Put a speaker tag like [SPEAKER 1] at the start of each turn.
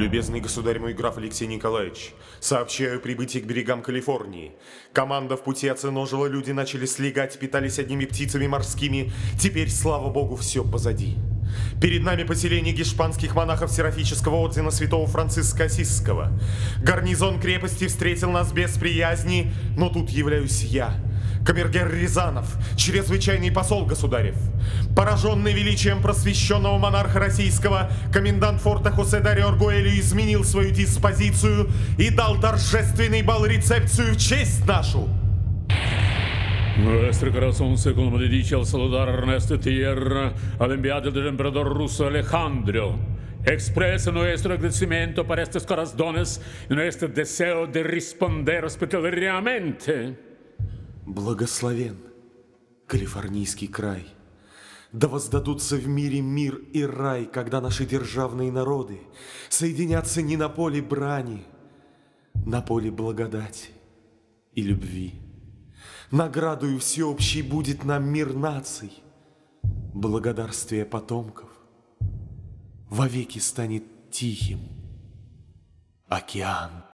[SPEAKER 1] Любезный государь мой граф Алексей Николаевич, сообщаю прибытие к берегам Калифорнии. Команда в пути оценожила, люди начали слегать, питались одними птицами морскими. Теперь, слава богу, все позади. Перед нами поселение гешпанских монахов Серафического ордена святого Франциска Осисского. Гарнизон крепости встретил нас без приязни, но тут являюсь я, камергер Рязанов, чрезвычайный посол государев. Пораженный величием просвещенного монарха российского, комендант форта Хосе Дарио Аргуэльо изменил свою диспозицию и дал торжественный бал-рецепцию в честь нашу.
[SPEAKER 2] Nuestro corazón se comedice al saludar en esta tierra al enviado del emperador ruso Alejandro. Expresa nuestro agradecimiento por estos corazones y nuestro deseo de responder hospitalariamente.
[SPEAKER 1] Благословен Калифорнийский край. Да воздадутся в мире мир и рай, когда наши державные народы соединятся не на поле брани, на поле благодати и любви. Наградою всеобщей будет нам мир наций, благодарствие потомков вовеки станет тихим океан.